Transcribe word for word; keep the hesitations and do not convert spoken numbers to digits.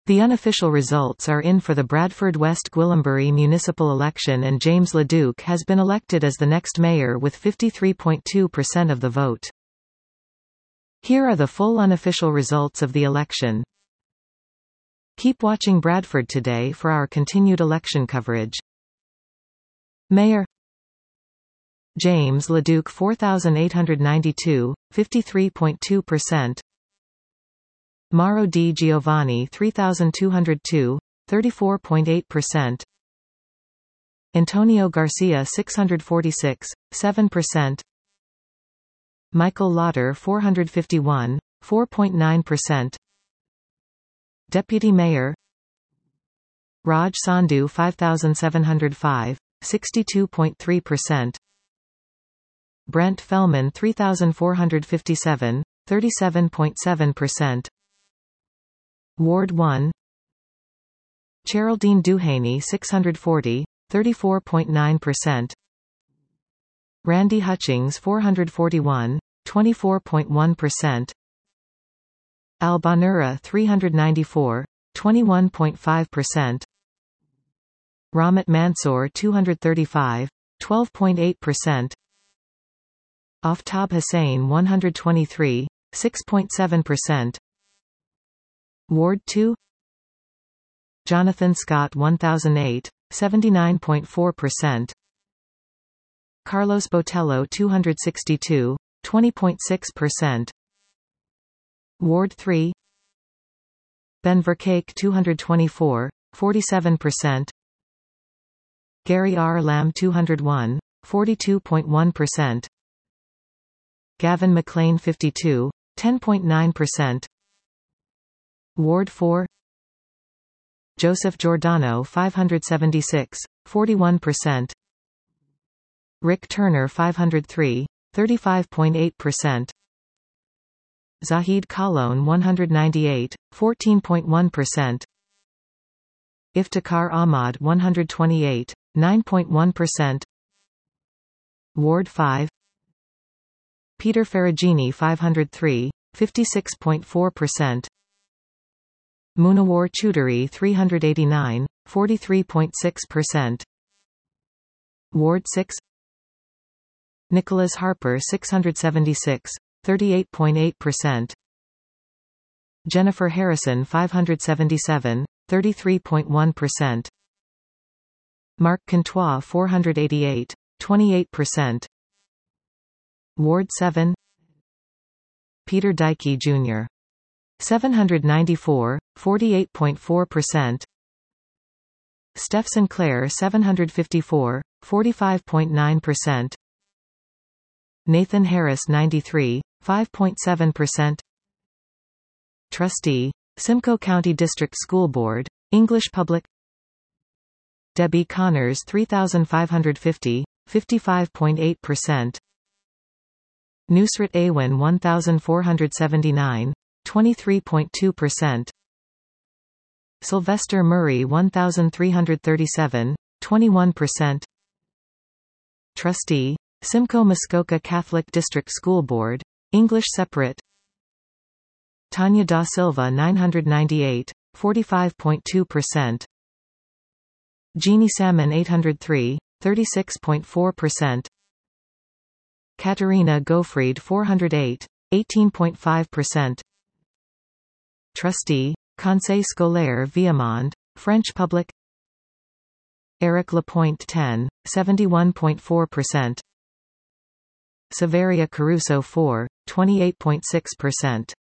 The unofficial results are in for the Bradford West Gwillimbury municipal election, and James LeDuc has been elected as the next mayor with fifty-three point two percent of the vote. Here are the full unofficial results of the election. Keep watching Bradford Today for our continued election coverage. Mayor James LeDuc four thousand eight hundred ninety-two, fifty-three point two percent. Mauro Di Giovanni three thousand two hundred two, thirty-four point eight percent. Antonio Garcia six hundred forty-six, seven percent. Michael Lauder four hundred fifty-one, four point nine percent. Deputy Mayor Raj Sandhu five thousand seven hundred five, sixty-two point three percent. Brent Fellman three thousand four hundred fifty-seven, thirty-seven point seven percent. Ward one Geraldine Duhaney six hundred forty, thirty-four point nine percent. Randy Hutchings four hundred forty-one, twenty-four point one percent. Al Banura three hundred ninety-four, twenty-one point five percent. Ramat Mansour two hundred thirty-five, twelve point eight percent. Aftab Hussain one hundred twenty-three, six point seven percent. Ward two Jonathan Scott one thousand eight, seventy-nine point four percent. Carlos Botello two hundred sixty-two, twenty point six percent. Ward three Ben Verkake two hundred twenty-four, forty-seven percent. Gary R. Lamb two hundred one, forty-two point one percent. Gavin McLean fifty-two, ten point nine percent. Ward four Joseph Giordano five hundred seventy-six, forty-one percent. Rick Turner five hundred three, thirty-five point eight percent. Zahid Khalon one hundred ninety-eight, fourteen point one percent. Iftikhar Ahmad one hundred twenty-eight, nine point one percent. Ward five Peter Ferragini five hundred three, fifty-six point four percent. Munawar Choudhury three hundred eighty-nine, forty-three point six percent. Ward six Nicholas Harper six hundred seventy-six, thirty-eight point eight percent. Jennifer Harrison five hundred seventy-seven, thirty-three point one percent. Mark Contois four hundred eighty-eight, twenty-eight percent. Ward seven Peter Dykey Junior seven hundred ninety-four, forty-eight point four percent. Steph Sinclair seven hundred fifty-four, forty-five point nine percent. Nathan Harris ninety-three, five point seven percent. Trustee, Simcoe County District School Board, English Public. Debbie Connors three thousand five hundred fifty, fifty-five point eight percent. Nusrat Awan one thousand four hundred seventy-nine, twenty-three point two percent. Sylvester Murray one thousand three hundred thirty-seven, twenty-one percent. Trustee, Simcoe Muskoka Catholic District School Board, English Separate. Tanya Da Silva nine hundred ninety-eight, forty-five point two percent. Jeannie Salmon eight hundred three, thirty-six point four percent. Katerina Gofried four hundred eight, eighteen point five percent. Trustee, Conseil Scolaire Viamond, French Public. Eric Lapointe ten, seventy-one point four percent. Severia Caruso four, twenty-eight point six percent.